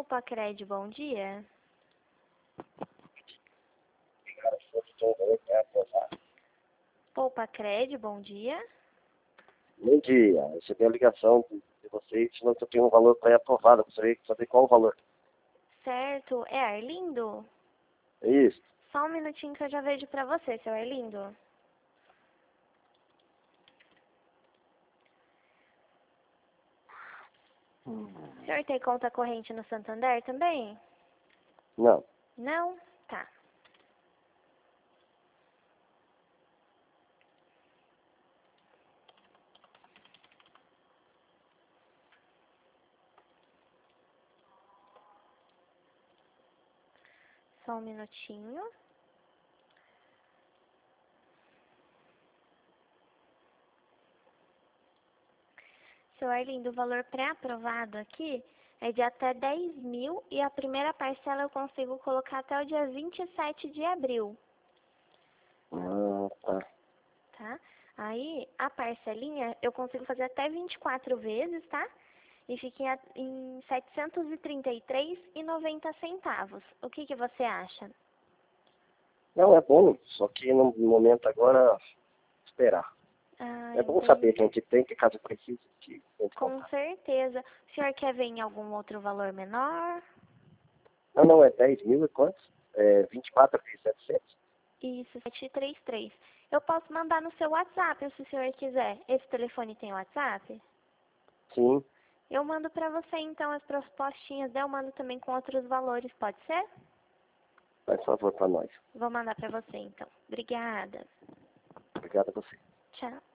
Poupa-Cred, bom dia. Poupa-Cred, bom dia. Bom dia, recebi a ligação de vocês, dizendo que eu tenho um valor para ir aprovado. Gostaria de saber qual o valor. Certo, é Arlindo? É isso. Só um minutinho que eu já vejo pra você, seu Arlindo. O senhor tem conta corrente no Santander também? Não. Não? Tá. Só um minutinho. Seu Arlindo, o valor pré-aprovado aqui é de até 10 mil e a primeira parcela eu consigo colocar até o dia 27 de abril, Tá. tá? Aí, a parcelinha eu consigo fazer até 24 vezes, tá? E fica em R$ 733,90. O que você acha? Não, é bom, só que no momento agora, esperar. Ah, É bom saber que a entendi. gente tem, que caso precise, que a gente Com contar. certeza. O senhor quer ver em algum outro valor menor? Não, é 10 mil e quantos? 24.700. Isso, 733. Eu posso mandar no seu WhatsApp, se o senhor quiser. Esse telefone tem WhatsApp? Sim, Eu mando pra você, então, as propostinhas. Eu mando também com outros valores, pode ser? faz favor para nós. Vou mandar pra você, então. Obrigada. Obrigado a você. Tchau.